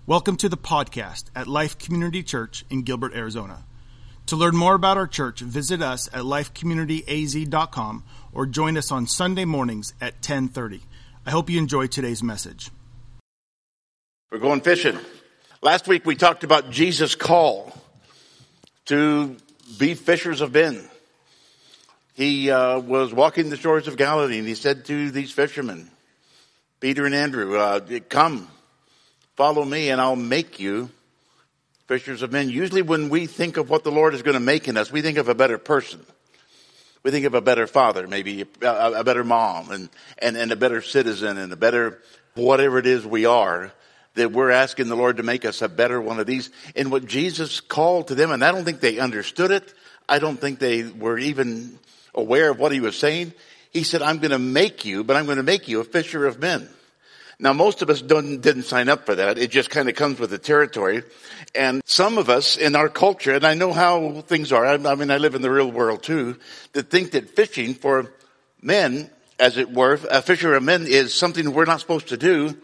Welcome to the podcast at Life Community Church in Gilbert, Arizona. To learn more about our church, visit us at lifecommunityaz.com or join us on Sunday mornings at 10:30. I hope you enjoy today's message. We're going fishing. Last week we talked about Jesus' call to be fishers of men. He was walking the shores of Galilee and he said to these fishermen, Peter and Andrew, come, follow me and I'll make you fishers of men. Usually when we think of what the Lord is going to make in us, we think of a better person. We think of a better father, maybe a better mom and a better citizen and a better whatever it is we are, that we're asking the Lord to make us a better one of these. And what Jesus called to them, and I don't think they understood it. I don't think they were even aware of what he was saying. He said, I'm going to make you, but I'm going to make you a fisher of men. Now, most of us didn't sign up for that. It just kind of comes with the territory. And some of us in our culture, and I know how things are, I mean, I live in the real world too, that think that fishing for men, as it were, a fisher of men is something we're not supposed to do.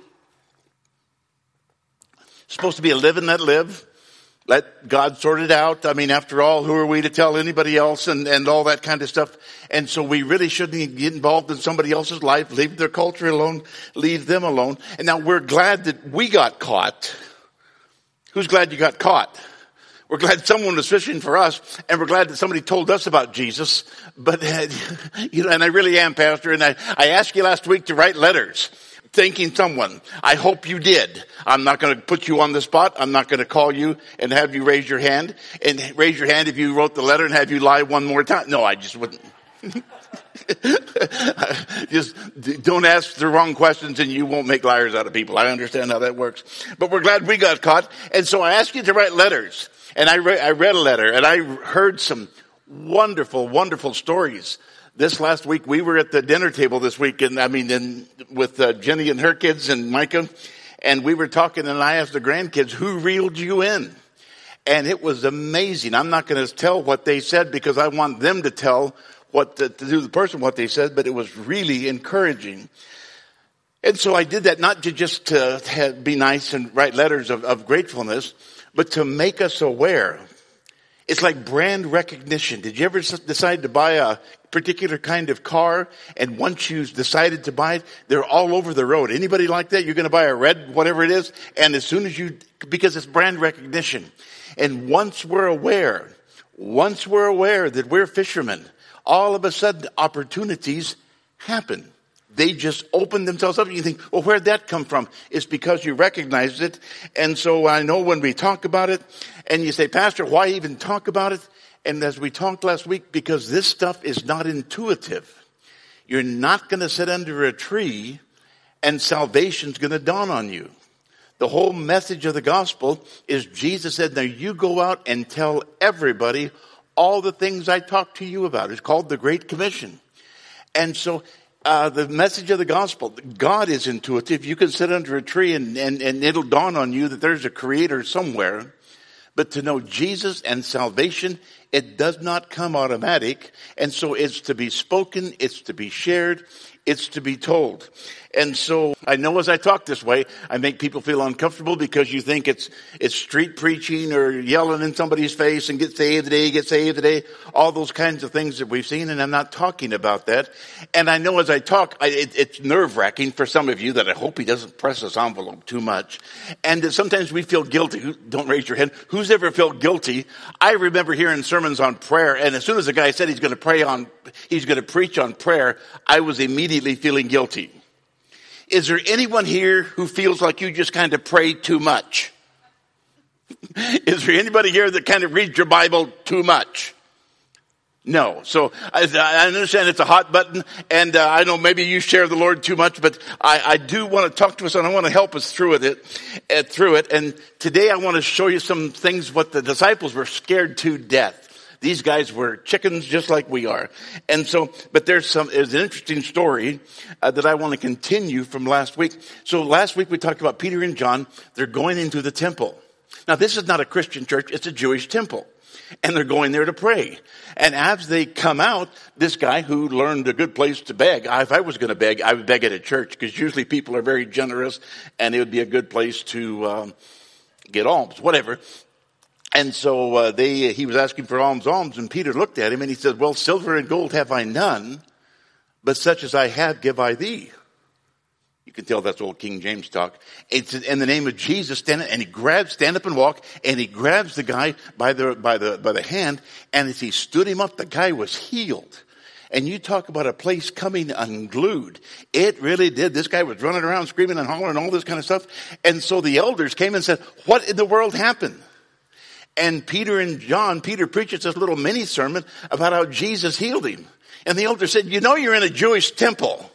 It's supposed to be a live and let live. Let God sort it out. I mean, after all, who are we to tell anybody else and all that kind of stuff? And so we really shouldn't get involved in somebody else's life, leave their culture alone, leave them alone. And now we're glad that we got caught. Who's glad you got caught? We're glad someone was fishing for us, and we're glad that somebody told us about Jesus. But, and I really am, Pastor, and I asked you last week to write letters. Thanking someone. I hope you did. I'm not going to put you on the spot. I'm not going to call you and have you raise your hand. And raise your hand if you wrote the letter and have you lie one more time. No, I just wouldn't. Just don't ask the wrong questions and you won't make liars out of people. I understand how that works. But we're glad we got caught. And so I asked you to write letters. And I read a letter and I heard some wonderful, wonderful stories. This last week, we were at the dinner table this week, with Jenny and her kids and Micah, and we were talking, and I asked the grandkids, who reeled you in? And it was amazing. I'm not going to tell what they said because I want them to tell to do the person what they said, but it was really encouraging. And so I did that not to just to be nice and write letters of gratefulness, but to make us aware. It's like brand recognition. Did you ever decide to buy a particular kind of car, and once you decided to buy it, they're all over the road? Anybody like that? You're going to buy a red, whatever it is, and as soon as because it's brand recognition. And once we're aware that we're fishermen, all of a sudden opportunities happen. They just open themselves up. And you think, well, where'd that come from? It's because you recognized it. And so I know when we talk about it, and you say, Pastor, why even talk about it? And as we talked last week, because this stuff is not intuitive. You're not going to sit under a tree and salvation's going to dawn on you. The whole message of the gospel is Jesus said, now you go out and tell everybody all the things I talked to you about. It's called the Great Commission. And so the message of the gospel, God is intuitive. You can sit under a tree and it'll dawn on you that there's a creator somewhere. But to know Jesus and salvation, it does not come automatic. And so it's to be spoken, it's to be shared, it's to be told. And so I know as I talk this way, I make people feel uncomfortable because you think it's street preaching or yelling in somebody's face and get saved today, all those kinds of things that we've seen. And I'm not talking about that. And I know as I talk, it's nerve-wracking for some of you that I hope he doesn't press this envelope too much. And sometimes we feel guilty. Don't raise your hand. Who's ever felt guilty? I remember hearing sermons on prayer. And as soon as the guy said he's going to preach on prayer, I was immediately feeling guilty. Is there anyone here who feels like you just kind of pray too much? Is there anybody here that kind of reads your Bible too much? No. So I understand it's a hot button, and I know maybe you share the Lord too much, but I do want to talk to us, and I want to help us through it. And today I want to show you some things what the disciples were scared to death. These guys were chickens just like we are. And so, but there's an interesting story that I want to continue from last week. So last week we talked about Peter and John. They're going into the temple. Now this is not a Christian church. It's a Jewish temple. And they're going there to pray. And as they come out, this guy who learned a good place to beg, if I was going to beg, I would beg at a church because usually people are very generous and it would be a good place to get alms, whatever. And so he was asking for alms, and Peter looked at him and he said, well, silver and gold have I none, but such as I have give I thee. You can tell that's old King James talk. It's in the name of Jesus, stand up and walk, and he grabs the guy by the hand, and as he stood him up, the guy was healed. And you talk about a place coming unglued. It really did. This guy was running around screaming and hollering, all this kind of stuff. And so the elders came and said, what in the world happened? And Peter preaches this little mini sermon about how Jesus healed him. And the elder said, you're in a Jewish temple.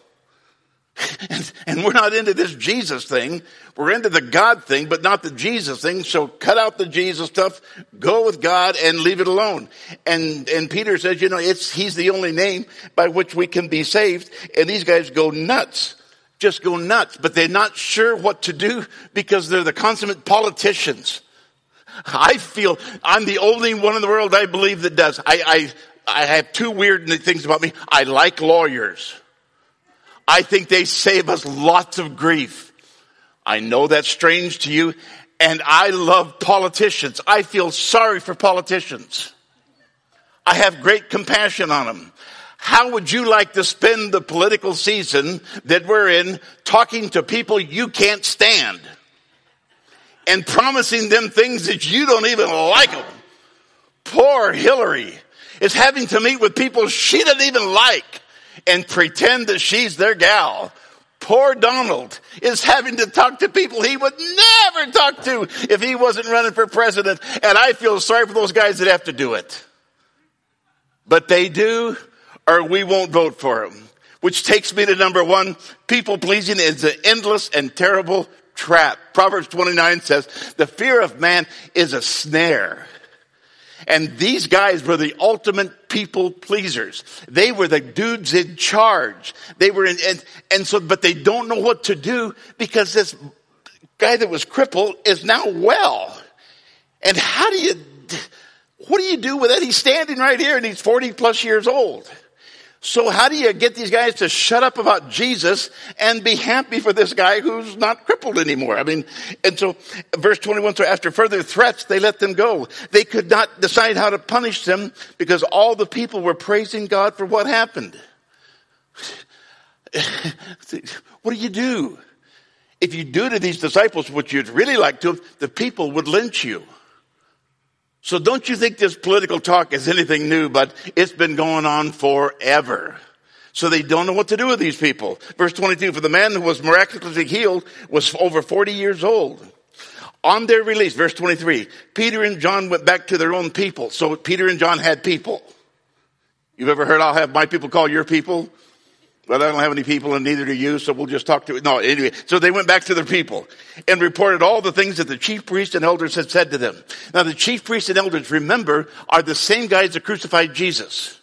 And we're not into this Jesus thing. We're into the God thing, but not the Jesus thing. So cut out the Jesus stuff, go with God and leave it alone. And Peter says, he's the only name by which we can be saved. And these guys go nuts. Just go nuts. But they're not sure what to do because they're the consummate politicians. I feel I'm the only one in the world I believe that does. I have two weird things about me. I like lawyers. I think they save us lots of grief. I know that's strange to you. And I love politicians. I feel sorry for politicians. I have great compassion on them. How would you like to spend the political season that we're in talking to people you can't stand? And promising them things that you don't even like them. Poor Hillary is having to meet with people she doesn't even like and pretend that she's their gal. Poor Donald is having to talk to people he would never talk to if he wasn't running for president. And I feel sorry for those guys that have to do it. But they do, or we won't vote for them. Which takes me to number one. People pleasing is an endless and terrible trap. Proverbs 29 says, the fear of man is a snare. And these guys were the ultimate people pleasers. They were the dudes in charge. They were but they don't know what to do because this guy that was crippled is now well. And what do you do with that? He's standing right here and he's 40 plus years old. So how do you get these guys to shut up about Jesus and be happy for this guy who's not crippled anymore? And so verse 21, so after further threats, they let them go. They could not decide how to punish them because all the people were praising God for what happened. What do you do? If you do to these disciples what you'd really like to, the people would lynch you. So don't you think this political talk is anything new, but it's been going on forever. So they don't know what to do with these people. Verse 22, for the man who was miraculously healed was over 40 years old. On their release, verse 23, Peter and John went back to their own people. So Peter and John had people. You've ever heard, I'll have my people call your people? Well, I don't have any people and neither do you, so we'll just talk to it. No, anyway. So they went back to their people and reported all the things that the chief priests and elders had said to them. Now the chief priests and elders, remember, are the same guys that crucified Jesus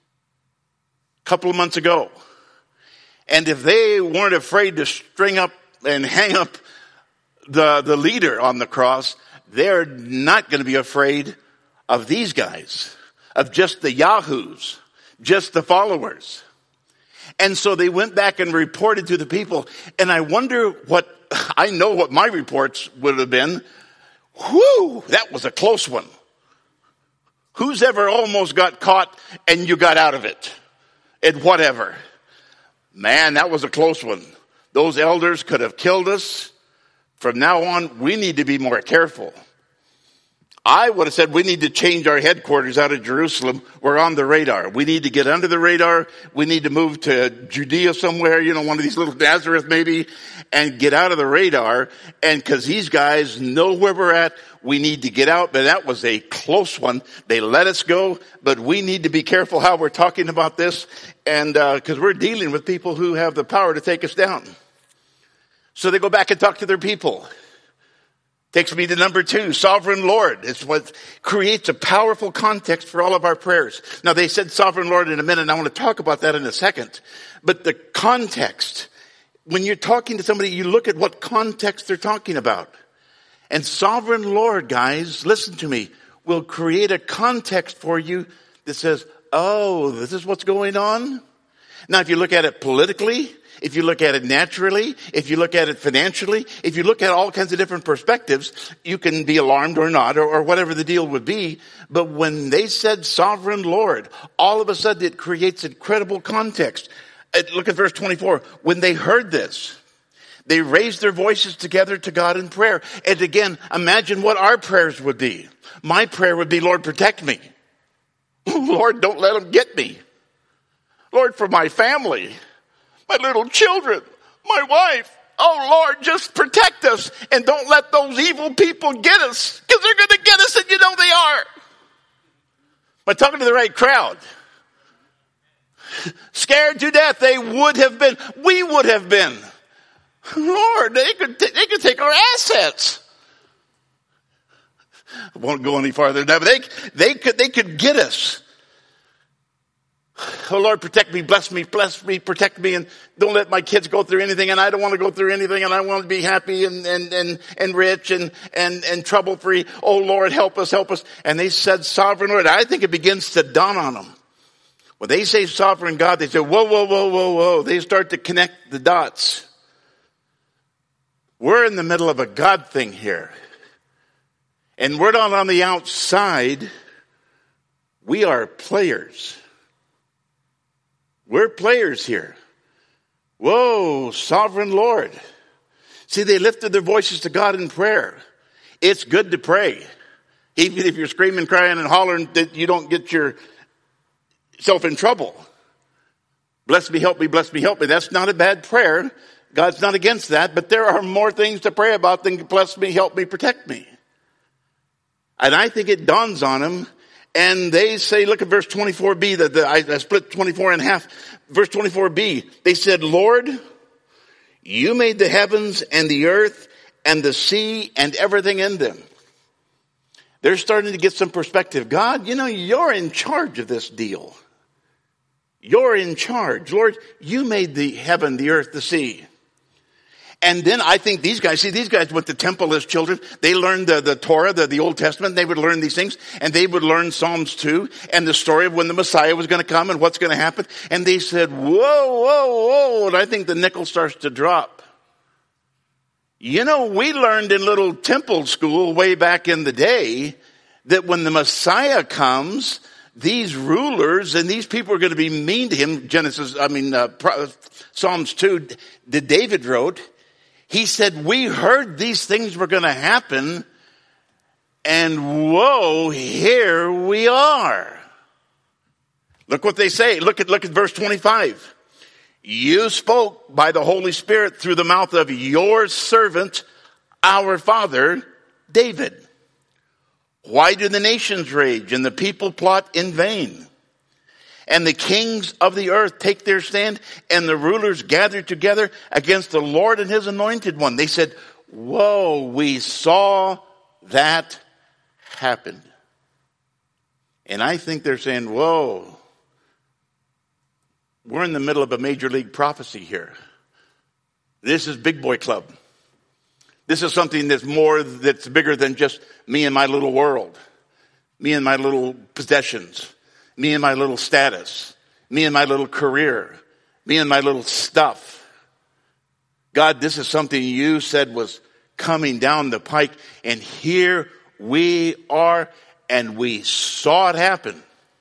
a couple of months ago. And if they weren't afraid to string up and hang up the leader on the cross, they're not going to be afraid of these guys, of just the yahoos, just the followers. And so they went back and reported to the people. And I wonder I know what my reports would have been. Whew, that was a close one. Who's ever almost got caught and you got out of it? And whatever. Man, that was a close one. Those elders could have killed us. From now on, we need to be more careful. I would have said we need to change our headquarters out of Jerusalem. We're on the radar. We need to get under the radar. We need to move to Judea somewhere, one of these little Nazareth maybe, and get out of the radar. And cause these guys know where we're at, we need to get out. But that was a close one. They let us go, but we need to be careful how we're talking about this. And, cause we're dealing with people who have the power to take us down. So they go back and talk to their people. Takes me to number 2, sovereign Lord. It's what creates a powerful context for all of our prayers. Now they said sovereign Lord in a minute, and I want to talk about that in a second. But the context, when you're talking to somebody, you look at what context they're talking about. And sovereign Lord, guys, listen to me, will create a context for you that says, oh, this is what's going on. Now if you look at it politically, if you look at it naturally, if you look at it financially, if you look at all kinds of different perspectives, you can be alarmed or not, or whatever the deal would be. But when they said sovereign Lord, all of a sudden it creates incredible context. Look at verse 24. When they heard this, they raised their voices together to God in prayer. And again, imagine what our prayers would be. My prayer would be, Lord, protect me. Lord, don't let them get me. Lord, for my family, my little children, my wife. Oh, Lord, just protect us and don't let those evil people get us, because they're going to get us, and you know they are. Am I talking to the right crowd? Scared to death, they would have been. We would have been. Lord, they could take our assets. I won't go any farther than that, but they could get us. Oh, Lord, protect me, bless me, protect me, and don't let my kids go through anything, and I don't want to go through anything, and I want to be happy and rich and trouble-free. Oh, Lord, help us. And they said, sovereign Lord. I think it begins to dawn on them. When they say sovereign God, they say, whoa. They start to connect the dots. We're in the middle of a God thing here. And we're not on the outside. We are players. We're players here. Whoa, sovereign Lord. See, they lifted their voices to God in prayer. It's good to pray. Even if you're screaming, crying, and hollering, that you don't get yourself in trouble. Bless me, help me, bless me, help me. That's not a bad prayer. God's not against that, but there are more things to pray about than bless me, help me, protect me. And I think it dawns on them. And they say, look at verse 24b, I split 24 in half. Verse 24b, they said, Lord, you made the heavens and the earth and the sea and everything in them. They're starting to get some perspective. God, you're in charge of this deal. You're in charge. Lord, you made the heaven, the earth, the sea. And then I think these guys went to temple as children. They learned the Torah, the Old Testament. They would learn these things, and they would learn Psalms 2 and the story of when the Messiah was going to come and what's going to happen. And they said, whoa. And I think the nickel starts to drop. We learned in little temple school way back in the day that when the Messiah comes, these rulers and these people are going to be mean to him. Psalms 2 that David wrote. He said, we heard these things were going to happen, and whoa, here we are. Look what they say. Look at verse 25. You spoke by the Holy Spirit through the mouth of your servant, our father, David. Why do the nations rage and the people plot in vain? And the kings of the earth take their stand, and the rulers gather together against the Lord and his anointed one. They said, whoa, we saw that happen. And I think they're saying, whoa, we're in the middle of a major league prophecy here. This is big boy club. This is something that's bigger than just me and my little world, me and my little possessions, me and my little status, me and my little career, me and my little stuff. God, this is something you said was coming down the pike, and here we are, and we saw it happen.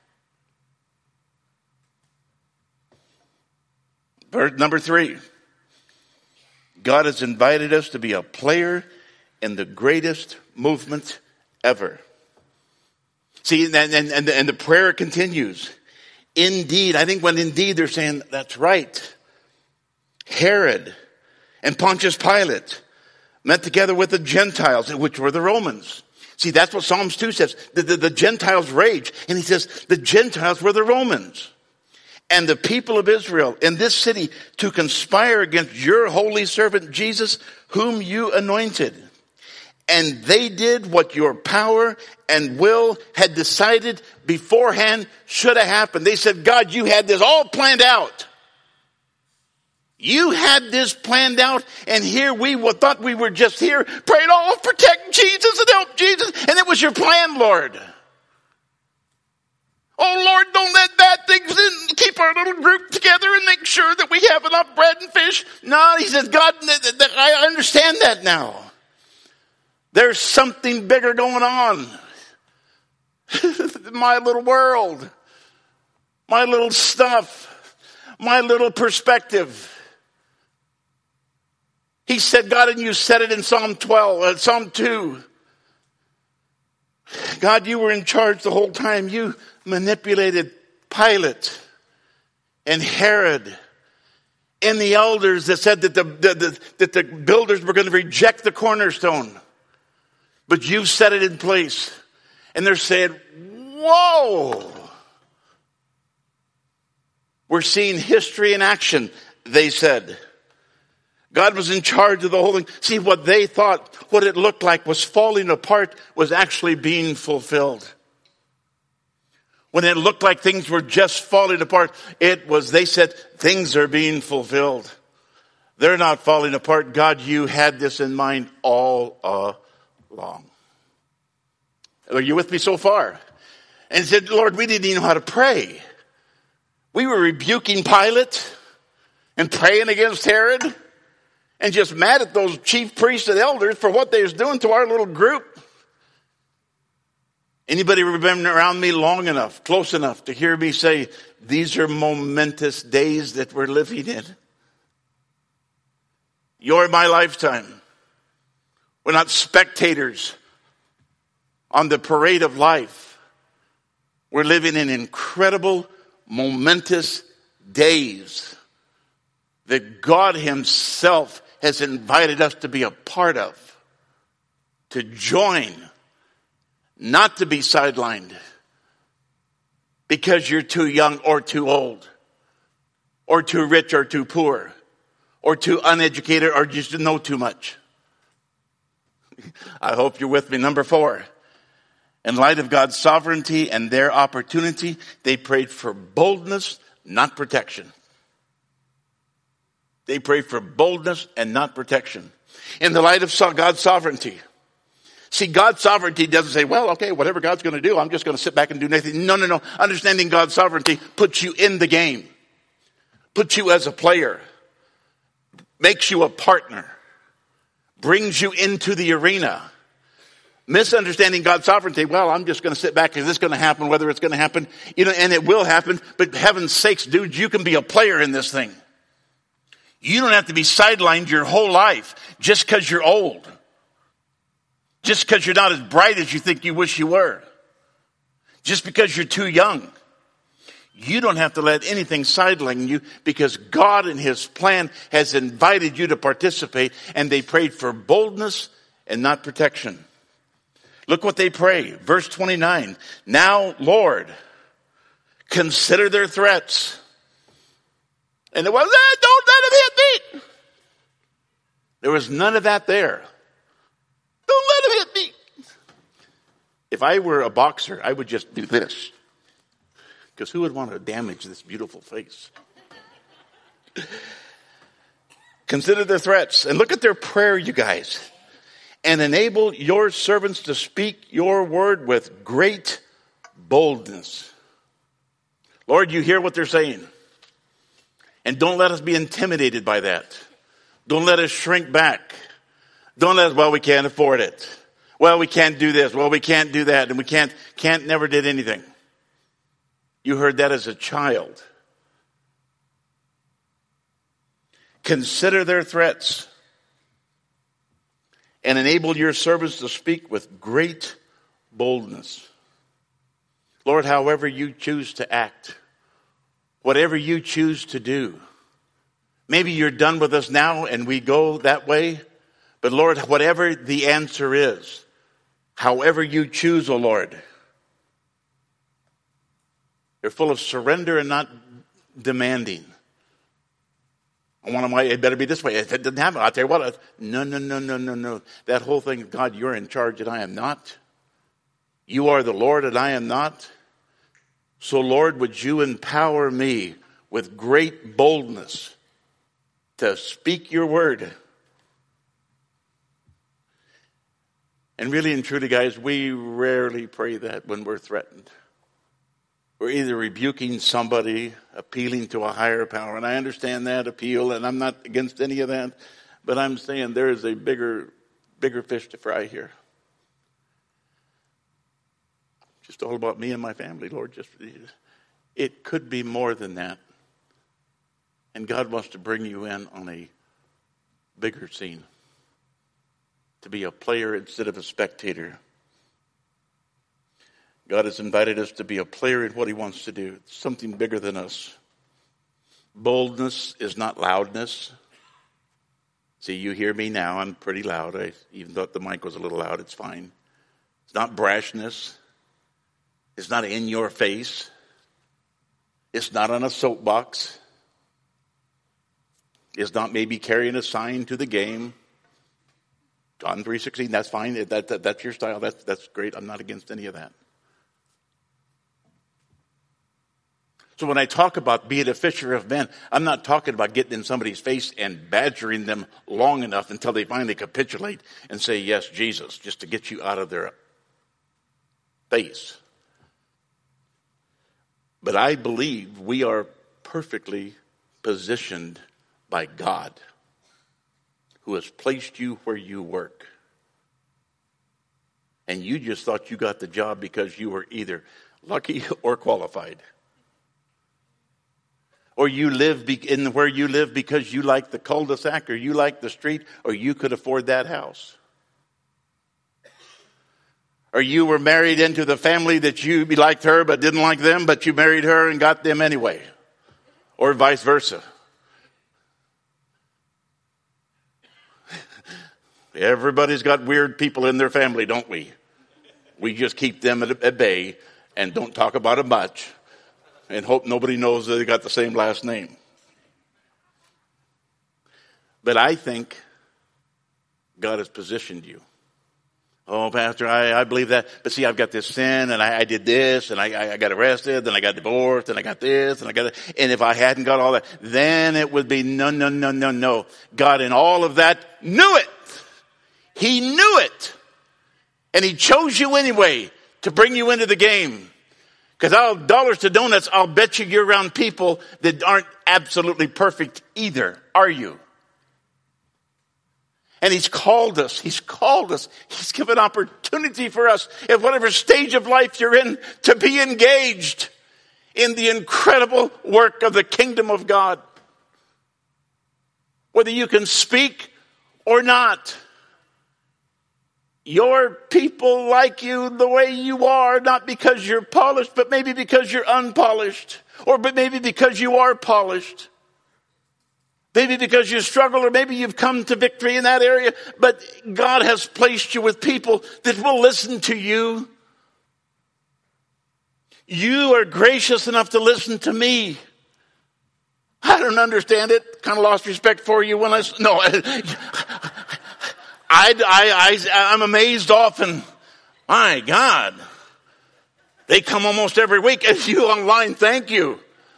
Verse number 3. God has invited us to be a player in the greatest movement ever. See, and the prayer continues. Indeed, I think when indeed they're saying, that's right. Herod and Pontius Pilate met together with the Gentiles, which were the Romans. See, that's what Psalms 2 says. The Gentiles rage. And he says, the Gentiles were the Romans. And the people of Israel in this city to conspire against your holy servant Jesus, whom you anointed. And they did what your power and will had decided beforehand should have happened. They said, God, you had this all planned out. You had this planned out, and here we thought we were just here, praying, oh, protect Jesus and help Jesus, and it was your plan, Lord. Oh Lord, don't let bad things in. Keep our little group together and make sure that we have enough bread and fish. No, he says, God, I understand that now. There's something bigger going on. My little world, my little stuff, my little perspective. He said, God, and you said it in Psalm 2. God, you were in charge the whole time. You manipulated Pilate and Herod and the elders that said that the builders were going to reject the cornerstone. But you set it in place. And they're saying, whoa. We're seeing history in action, they said. God was in charge of the whole thing. See, what they thought, what it looked like was falling apart was actually being fulfilled. When it looked like things were just falling apart, they said, things are being fulfilled. They're not falling apart. God, you had this in mind all along. Are you with me so far? And said, Lord, we didn't even know how to pray. We were rebuking Pilate and praying against Herod and just mad at those chief priests and elders for what they was doing to our little group. Anybody been around me long enough, close enough to hear me say, these are momentous days that we're living in. You're my lifetime. We're not spectators on the parade of life. We're living in incredible, momentous days that God himself has invited us to be a part of, to join, not to be sidelined because you're too young or too old, or too rich or too poor, or too uneducated or just know too much. I hope you're with me. Number 4. In light of God's sovereignty and their opportunity, they prayed for boldness, not protection. They prayed for boldness and not protection. In the light of God's sovereignty. See, God's sovereignty doesn't say, well, okay, whatever God's going to do, I'm just going to sit back and do nothing. No. Understanding God's sovereignty puts you in the game. Puts you as a player. Makes you a partner. Brings you into the arena. Misunderstanding God's sovereignty, well, I'm just going to sit back. Is this going to happen? Whether it's going to happen, and it will happen. But heaven's sakes, dude, you can be a player in this thing. You don't have to be sidelined your whole life just because you're old. Just because you're not as bright as you think you wish you were. Just because you're too young. You don't have to let anything sideline you because God in his plan has invited you to participate, and they prayed for boldness and not protection. Look what they pray. Verse 29. Now, Lord, consider their threats. And it was, don't let him hit me. There was none of that there. Don't let him hit me. If I were a boxer, I would just do this. Because who would want to damage this beautiful face? Consider their threats. And look at their prayer, you guys. And enable your servants to speak your word with great boldness. Lord, you hear what they're saying. And don't let us be intimidated by that. Don't let us shrink back. Don't let us, well, we can't afford it. Well, we can't do this. Well, we can't do that. And we can't never did anything. You heard that as a child. Consider their threats. And enable your servants to speak with great boldness. Lord, however you choose to act, whatever you choose to do, maybe you're done with us now and we go that way, but Lord, whatever the answer is, however you choose, O Lord, you're full of surrender and not demanding. I want it better be this way. If it doesn't happen, I'll tell you what. No. That whole thing, God, you're in charge and I am not. You are the Lord and I am not. So Lord, would you empower me with great boldness to speak your word. And really and truly, guys, we rarely pray that when we're threatened. We're either rebuking somebody, appealing to a higher power. And I understand that appeal, and I'm not against any of that. But I'm saying there is a bigger fish to fry here. Just all about me and my family, Lord. It could be more than that. And God wants to bring you in on a bigger scene. To be a player instead of a spectator. God has invited us to be a player in what he wants to do. It's something bigger than us. Boldness is not loudness. See, you hear me now. I'm pretty loud. I even thought the mic was a little loud. It's fine. It's not brashness. It's not in your face. It's not on a soapbox. It's not maybe carrying a sign to the game. John 3:16, that's fine. That's your style. That's great. I'm not against any of that. So when I talk about being a fisher of men, I'm not talking about getting in somebody's face and badgering them long enough until they finally capitulate and say, yes, Jesus, just to get you out of their face. But I believe we are perfectly positioned by God, who has placed you where you work. And you just thought you got the job because you were either lucky or qualified. Or you live in where you live because you like the cul-de-sac, or you like the street, or you could afford that house. Or you were married into the family that you liked her but didn't like them, but you married her and got them anyway. Or vice versa. Everybody's got weird people in their family, don't we? We just keep them at bay and don't talk about it much and hope nobody knows that they got the same last name. But I think God has positioned you. Oh, Pastor, I believe that. But see, I've got this sin, and I did this, and I got arrested, and I got divorced, and I got this, and I got that. And if I hadn't got all that, then it would be no. God in all of that knew it. He knew it. And he chose you anyway to bring you into the game. Because dollars to donuts, I'll bet you're around people that aren't absolutely perfect either, are you? And he's called us. He's given opportunity for us at whatever stage of life you're in to be engaged in the incredible work of the kingdom of God. Whether you can speak or not. Your people like you the way you are, not because you're polished, but maybe because you're unpolished. Or but maybe because you are polished. Maybe because you struggle, or maybe you've come to victory in that area. But God has placed you with people that will listen to you. You are gracious enough to listen to me. I don't understand it. Kind of lost respect for you when I'm amazed often. My God. They come almost every week. And you online, thank you.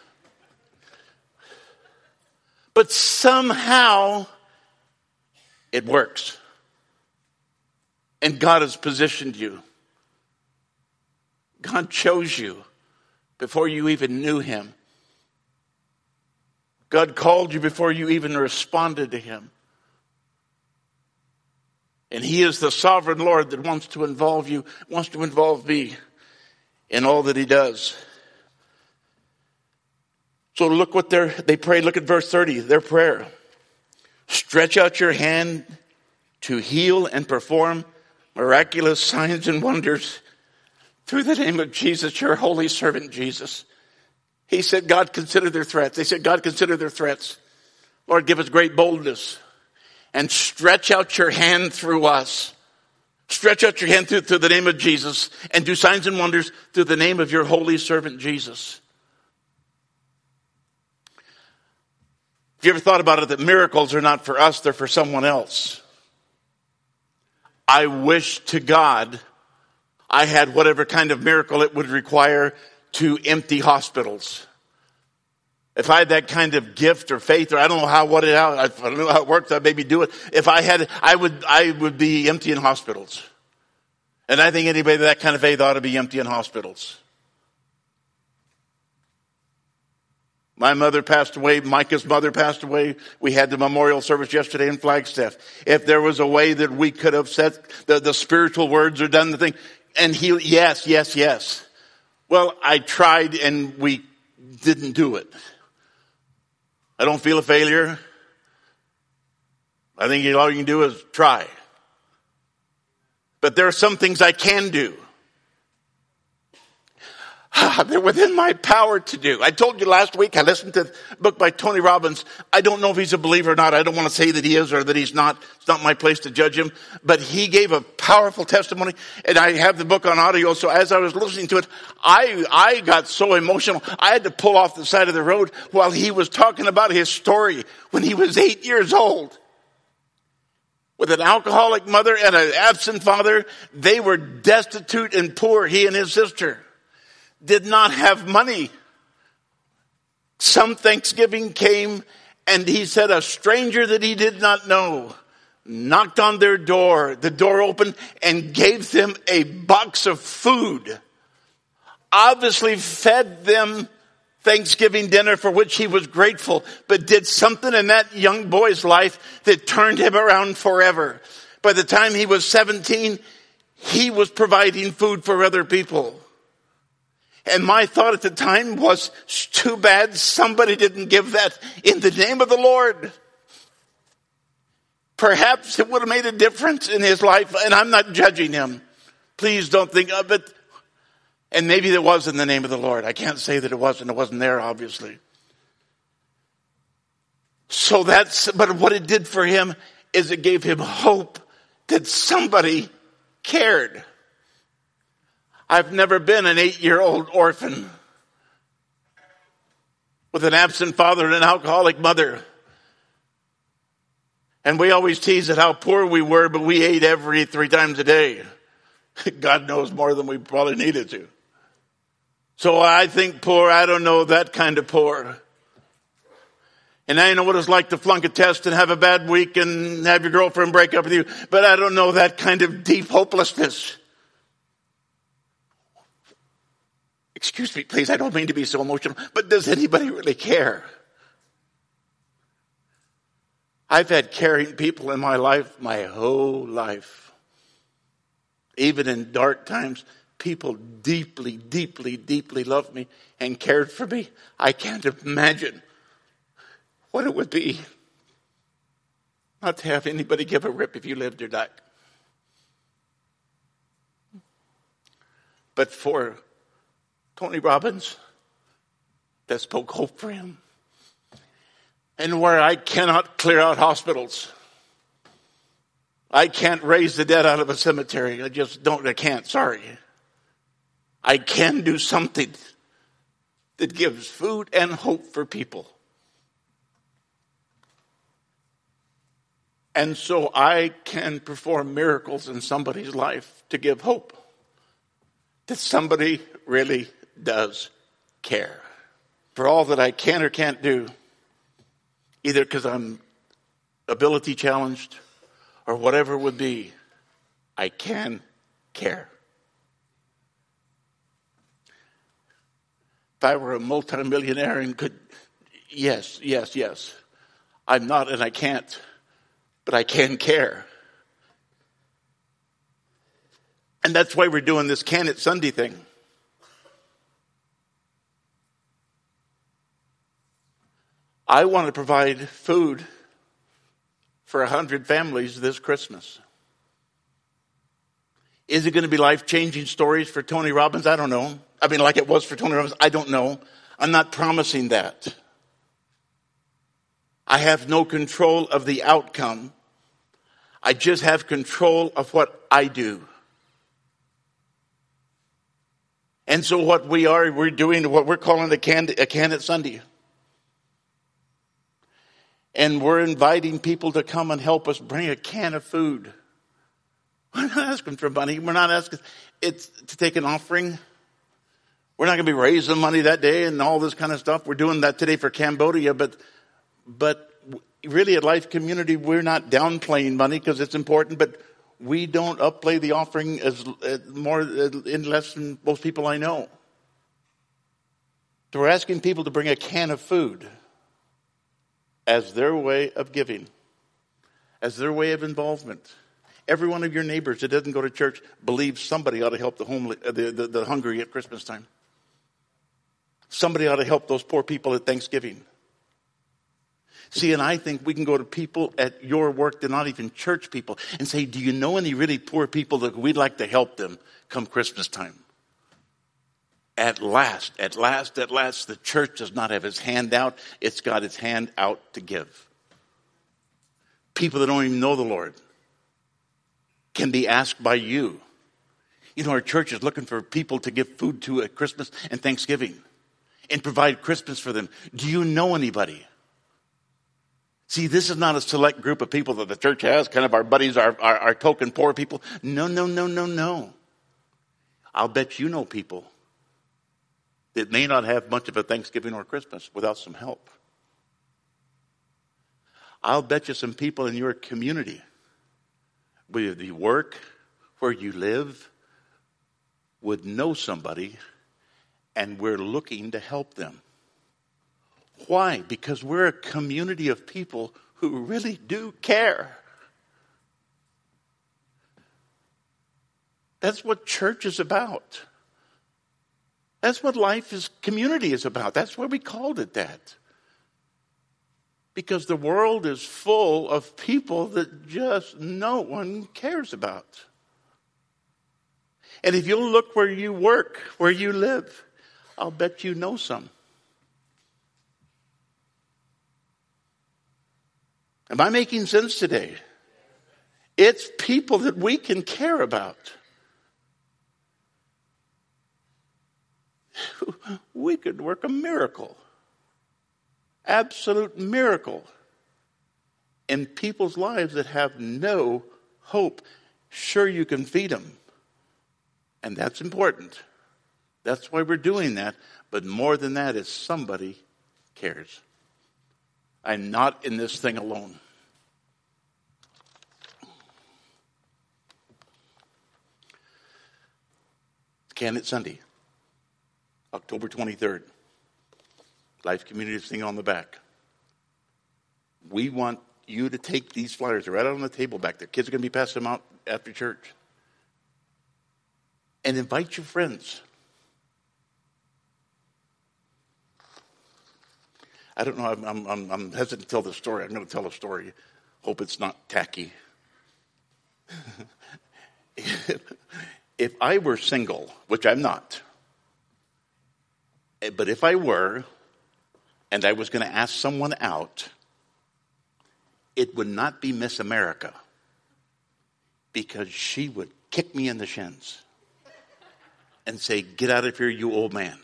But somehow it works. And God has positioned you. God chose you before you even knew him. God called you before you even responded to him. And he is the sovereign Lord that wants to involve you, wants to involve me in all that he does. So look what they pray. Look at verse 30, their prayer. Stretch out your hand to heal and perform miraculous signs and wonders through the name of Jesus, your holy servant Jesus. He said, God, consider their threats. They said, God, consider their threats. Lord, give us great boldness and stretch out your hand through us. Stretch out your hand through the name of Jesus and do signs and wonders through the name of your holy servant Jesus. Have you ever thought about it that miracles are not for us, they're for someone else? I wish to God I had whatever kind of miracle it would require to empty hospitals. If I had that kind of gift or faith, or I don't know how it works, I'd maybe do it. If I had, I would be emptying hospitals. And I think anybody with that kind of faith ought to be emptying hospitals. My mother passed away. Micah's mother passed away. We had the memorial service yesterday in Flagstaff. If there was a way that we could have said the spiritual words or done the thing, and yes. Well, I tried and we didn't do it. I don't feel a failure. I think all you can do is try. But there are some things I can do. They're within my power to do. I told you last week, I listened to a book by Tony Robbins. I don't know if he's a believer or not. I don't want to say that he is or that he's not. It's not my place to judge him. But he gave a powerful testimony, and I have the book on audio. So as I was listening to it, I got so emotional. I had to pull off the side of the road while he was talking about his story when he was 8 years old. With an alcoholic mother and an absent father, they were destitute and poor, he and his sister. Did not have money. Some Thanksgiving came, and he said a stranger that he did not know knocked on their door. The door opened and gave them a box of food. Obviously fed them Thanksgiving dinner for which he was grateful, but did something in that young boy's life that turned him around forever. By the time he was 17, he was providing food for other people. And my thought at the time was, it's too bad somebody didn't give that in the name of the Lord. Perhaps it would have made a difference in his life, and I'm not judging him. Please don't think of it. And maybe it was in the name of the Lord. I can't say that it wasn't. It wasn't there, obviously. But what it did for him is it gave him hope that somebody cared. I've never been an 8-year-old orphan with an absent father and an alcoholic mother. And we always tease at how poor we were, but we ate 3 times a day. God knows more than we probably needed to. So I think poor, I don't know that kind of poor. And I know what it's like to flunk a test and have a bad week and have your girlfriend break up with you, but I don't know that kind of deep hopelessness. Excuse me, please, I don't mean to be so emotional, but does anybody really care? I've had caring people in my life, my whole life. Even in dark times, people deeply, deeply, deeply loved me and cared for me. I can't imagine what it would be not to have anybody give a rip if you lived or died. But for Tony Robbins, that spoke hope for him. And where I cannot clear out hospitals, I can't raise the dead out of a cemetery. I can't, sorry. I can do something that gives food and hope for people. And so I can perform miracles in somebody's life to give hope that somebody really does care. For all that I can or can't do, either because I'm ability challenged or whatever it would be, I can care. If I were a multimillionaire and could, yes. I'm not and I can't, but I can care. And that's why we're doing this Can It Sunday thing. I want to provide food for 100 families this Christmas. Is it going to be life-changing stories for Tony Robbins? I don't know. I mean, like it was for Tony Robbins, I don't know. I'm not promising that. I have no control of the outcome. I just have control of what I do. And so what we're doing what we're calling a Can It Sunday. And we're inviting people to come and help us bring a can of food. We're not asking for money. We're not asking it's to take an offering. We're not going to be raising money that day and all this kind of stuff. We're doing that today for Cambodia, but really at Life Community, we're not downplaying money because it's important, but we don't upplay the offering as less than most people I know. So we're asking people to bring a can of food as their way of giving, as their way of involvement. Every one of your neighbors that doesn't go to church believes somebody ought to help the hungry at Christmas time. Somebody ought to help those poor people at Thanksgiving. See, and I think we can go to people at your work, they're not even church people, and say, do you know any really poor people that we'd like to help them come Christmas time? At last, the church does not have its hand out. It's got its hand out to give. People that don't even know the Lord can be asked by you. You know, our church is looking for people to give food to at Christmas and Thanksgiving and provide Christmas for them. Do you know anybody? See, this is not a select group of people that the church has, kind of our buddies, our token poor people. No. I'll bet you know people that may not have much of a Thanksgiving or Christmas without some help. I'll bet you some people in your community, where you work, where you live, would know somebody, and we're looking to help them. Why? Because we're a community of people who really do care. That's what church is about. That's what community is about. That's why we called it that. Because the world is full of people that just no one cares about. And if you'll look where you work, where you live, I'll bet you know some. Am I making sense today? It's people that we can care about. We could work a miracle. Absolute miracle in people's lives that have no hope. Sure, you can feed them. And that's important. That's why we're doing that. But more than that is somebody cares. I'm not in this thing alone. Candidate Sunday, October 23rd. Life Community thing on the back. We want you to take these flyers. They're right out on the table back there. Kids are going to be passing them out after church. And invite your friends. I don't know. I'm hesitant to tell the story. I'm going to tell a story. Hope it's not tacky. If I were single, which I'm not, but if I were, and I was going to ask someone out, it would not be Miss America, because she would kick me in the shins and say, "Get out of here, you old man."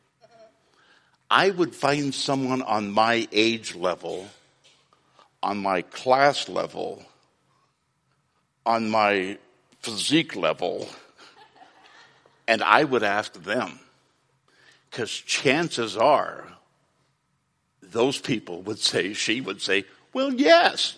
I would find someone on my age level, on my class level, on my physique level, and I would ask them. Because chances are, those people would say, she would say, "Well, yes."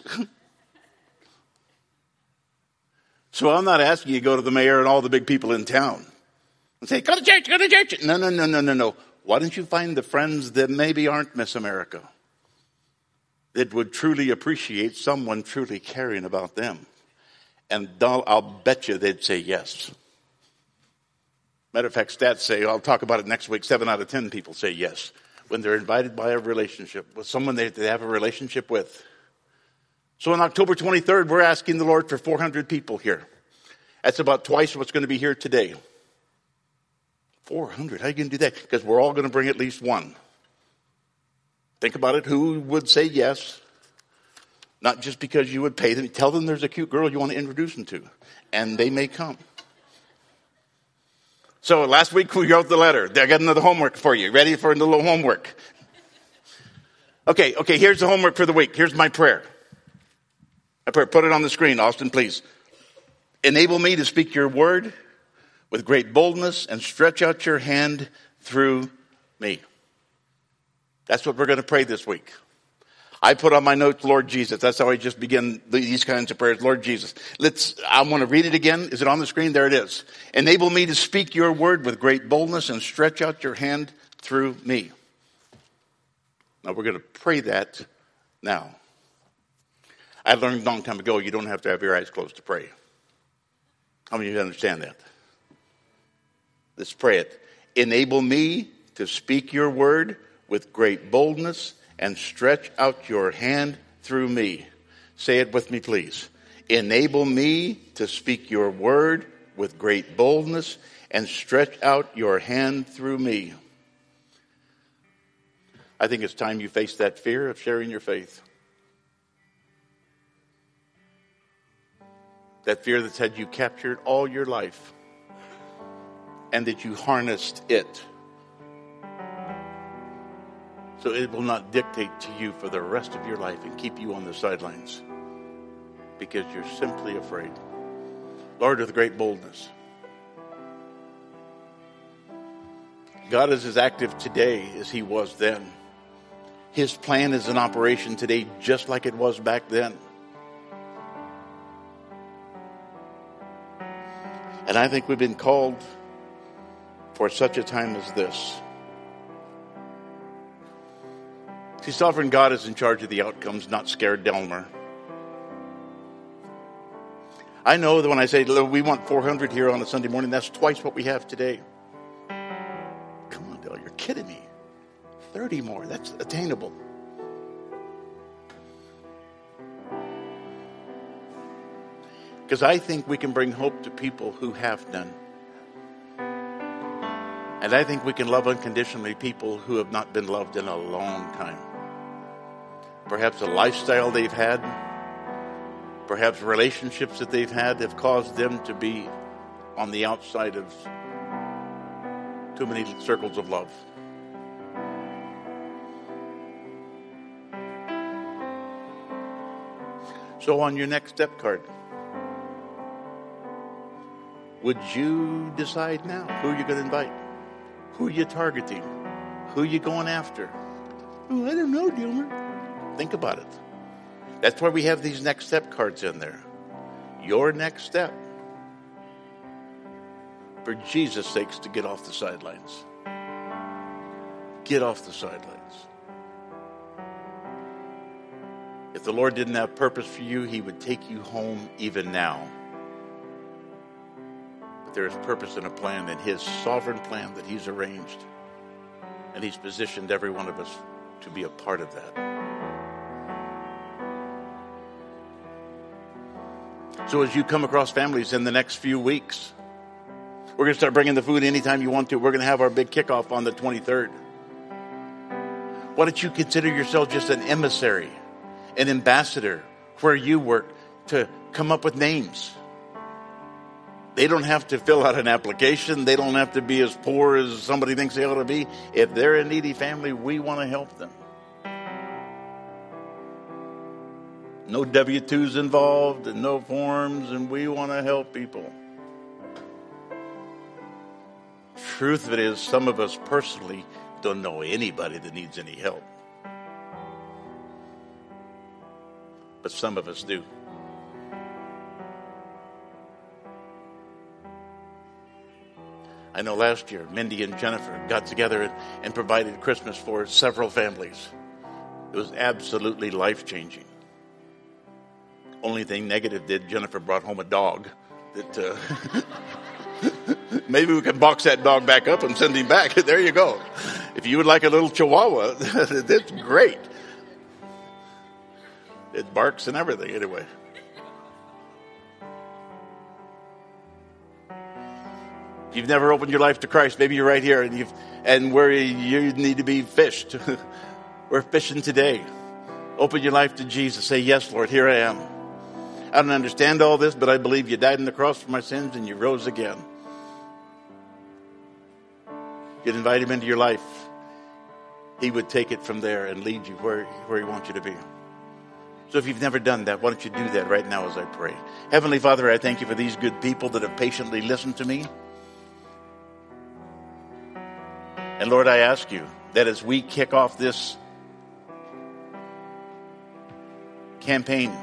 So I'm not asking you to go to the mayor and all the big people in town and say, "Go to church, go to church." No. Why don't you find the friends that maybe aren't Miss America, that would truly appreciate someone truly caring about them? And I'll bet you they'd say yes. Matter of fact, stats say, I'll talk about it next week, 7 out of 10 people say yes when they're invited by a relationship with someone they have a relationship with. So on October 23rd, we're asking the Lord for 400 people here. That's about twice what's going to be here today. 400, how are you going to do that? Because we're all going to bring at least one. Think about it. Who would say yes? Not just because you would pay them. Tell them there's a cute girl you want to introduce them to, and they may come. So last week we wrote the letter. I got another homework for you. Ready for a little homework? Okay, here's the homework for the week. Here's my prayer. Put it on the screen, Austin, please. Enable me to speak your word with great boldness and stretch out your hand through me. That's what we're going to pray this week. I put on my notes, Lord Jesus. That's how I just begin these kinds of prayers. Lord Jesus. I want to read it again. Is it on the screen? There it is. Enable me to speak your word with great boldness and stretch out your hand through me. Now we're going to pray that now. I learned a long time ago you don't have to have your eyes closed to pray. How many of you understand that? Let's pray it. Enable me to speak your word with great boldness and stretch out your hand through me. Say it with me, please. Enable me to speak your word with great boldness and stretch out your hand through me. I think it's time you face that fear of sharing your faith. That fear that's had you captured all your life and that you harnessed it. So it will not dictate to you for the rest of your life and keep you on the sidelines because you're simply afraid. Lord, with great boldness, God is as active today as he was then. His plan is in operation today just like it was back then. And I think we've been called for such a time as this. See, sovereign God is in charge of the outcomes, not scared Delmer. I know that when I say we want 400 here on a Sunday morning, that's twice what we have today. Come on, Del, you're kidding me. 30 more, that's attainable. Because I think we can bring hope to people who have none. And I think we can love unconditionally people who have not been loved in a long time. Perhaps a lifestyle they've had, perhaps relationships that they've had have caused them to be on the outside of too many circles of love. So on your next step card, would you decide now who you're going to invite? Who are you targeting? Who are you going after? Oh, I don't know, Dilmer. Think about it. That's why we have these next step cards in there. Your next step. For Jesus' sakes, to get off the sidelines. Get off the sidelines. If the Lord didn't have purpose for you, he would take you home even now. But there is purpose and a plan in his sovereign plan that he's arranged. And he's positioned every one of us to be a part of that. So as you come across families in the next few weeks, we're going to start bringing the food anytime you want to. We're going to have our big kickoff on the 23rd. Why don't you consider yourself just an emissary, an ambassador where you work to come up with names. They don't have to fill out an application. They don't have to be as poor as somebody thinks they ought to be. If they're a needy family, we want to help them. No W-2s involved and no forms, and we want to help people. Truth of it is, some of us personally don't know anybody that needs any help. But some of us do. I know last year, Mindy and Jennifer got together and provided Christmas for several families. It was absolutely life-changing. Only thing negative did, Jennifer brought home a dog that maybe we can box that dog back up and send him back. There you go. If you would like a little Chihuahua, that's great. It barks and everything anyway. If you've never opened your life to Christ, maybe you're right here and where you need to be fished. We're fishing today. Open your life to Jesus. Say, yes, Lord, here I am. I don't understand all this, but I believe you died on the cross for my sins and you rose again. You'd invite him into your life. He would take it from there and lead you where he wants you to be. So if you've never done that, why don't you do that right now as I pray? Heavenly Father, I thank you for these good people that have patiently listened to me. And Lord, I ask you that as we kick off this campaign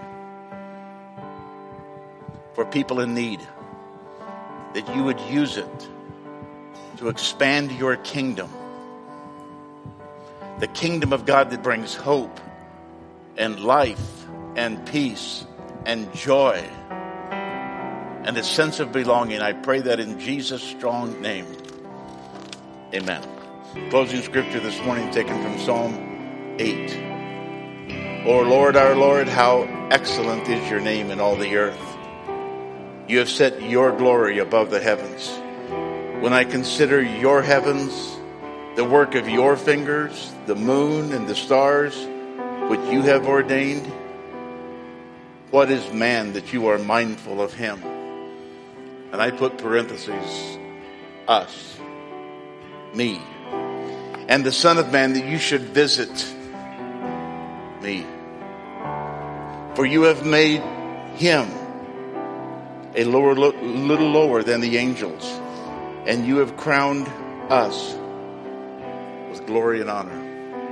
for people in need, that you would use it to expand your kingdom. The kingdom of God that brings hope and life and peace and joy and a sense of belonging. I pray that in Jesus' strong name. Amen. Closing scripture this morning taken from Psalm 8. O Lord, our Lord, how excellent is your name in all the earth. You have set your glory above the heavens. When I consider your heavens, the work of your fingers, the moon and the stars, which you have ordained, what is man that you are mindful of him? And I put parentheses, us, me, and the Son of Man that you should visit me. For you have made him a little lower than the angels, and you have crowned us with glory and honor.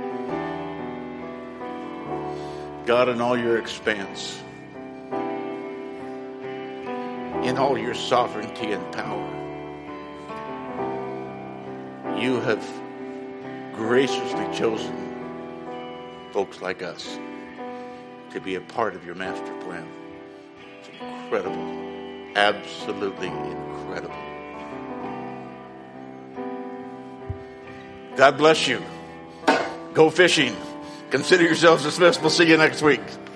God, in all your expanse, in all your sovereignty and power, you have graciously chosen folks like us to be a part of your master plan. It's incredible. Absolutely incredible. God bless you. Go fishing. Consider yourselves dismissed. We'll see you next week.